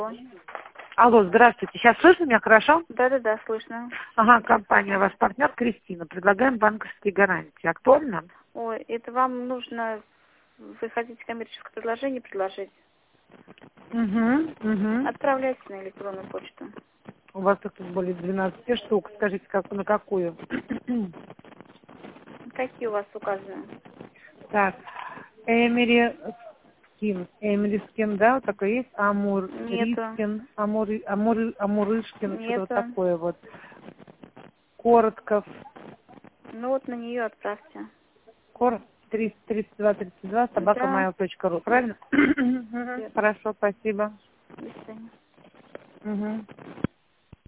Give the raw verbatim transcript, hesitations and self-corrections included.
Алло, здравствуйте. Сейчас слышно меня хорошо? Да-да-да, слышно. Ага, компания, ваш партнер Кристина. Предлагаем банковские гарантии. Актуально? Ой, это вам нужно... Вы хотите коммерческое предложение предложить? Угу, угу. Отправляйте на электронную почту. У вас тут более двенадцати штук. Скажите, как, на какую? Какие у вас указаны? Так, Эмери Скин. Эмери Скин, да, вот такой есть? Амур, Нету. Рискин, Амур, Амур, Амурышкин, что-то вот Нету. такое вот. Коротков. Ну вот на нее отправьте. Кор триста тридцать два тридцать два собака Да. mail точка ру. Правильно? Мгм. Хорошо, спасибо. До свидания. Угу.